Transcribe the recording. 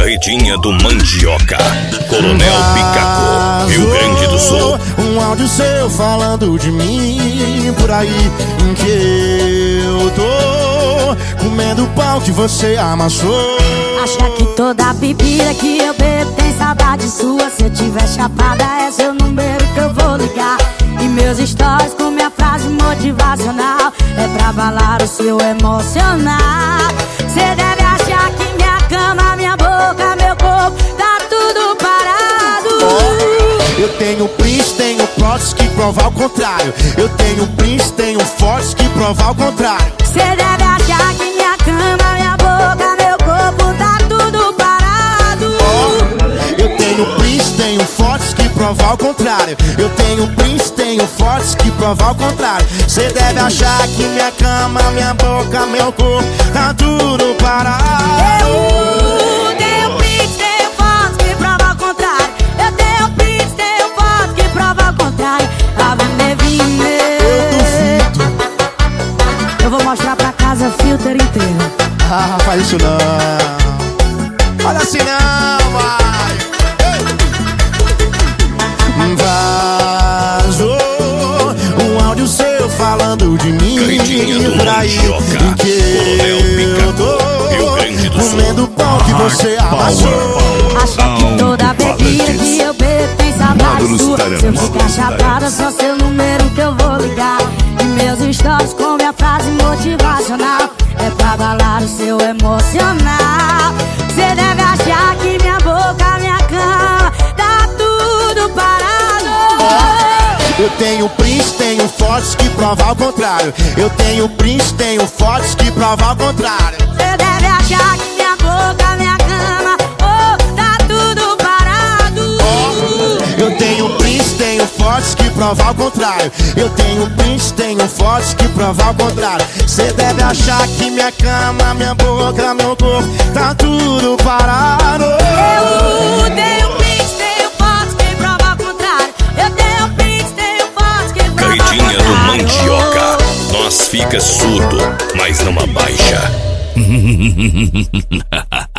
Carretinha do Mandioca, Coronel Picaco, Rio Grande do Sul. Um áudio seu falando de mim por aí, em que eu tô comendo o pau que você amassou. Acha que toda bebida que eu bebo tem saudade sua? Se eu tiver chapada é seu número que eu vou ligar. E meus stories com minha frase motivacional é pra abalar o seu emocional. Cê deve achar que minha cama, minha boca, meu corpo tá tudo parado. Eu tenho prints, tenho plots que provar o contrário. Eu tenho prints, tenho fotos que provar o contrário. Cê deve achar que minha cama, minha boca, meu corpo tá tudo parado. Eu tenho prints, tenho fotos que provar o contrário. Eu tenho prints, tenho fotos que provar o contrário. Cê deve achar que minha cama, minha boca, meu corpo tá tudo parado. Eu tenho prints, tenho fotos que provar o contrário. Eu tenho prints, tenho fotos que provar o contrário. A Venevine, eu vou mostrar pra casa filter inteiro. Ah, faz isso não. Fala assim não, vai. Vazou um áudio seu falando de mim por aí, em que eu tô comendo o pau que você amassou. Acha que toda bebida que eu bebo tem saudade sua? Se eu ficar chapada, só seu número que eu vou ligar. E meus stories com minha frase motivacional é pra abalar o seu emocional. Cê deve achar que minha boca, minha cama tá tudo parado. Eu tenho prints, tenho fotos que provar o contrário. Eu tenho prints, tenho fotos que provar o contrário. Cê deve achar que minha boca, minha cama, oh, tá tudo parado. Eu tenho prints, tenho fotos que provar o contrário. Eu tenho prints, tenho fotos que provar o contrário. Cê deve achar que minha cama, minha boca, meu corpo tá tudo parado. Eu tenho prints, tenho fotos que provar o contrário. Eu tenho prints, tenho fotos que provar o contrário. Carretinha do Mandioca, nós fica surdo, mas não abaixa.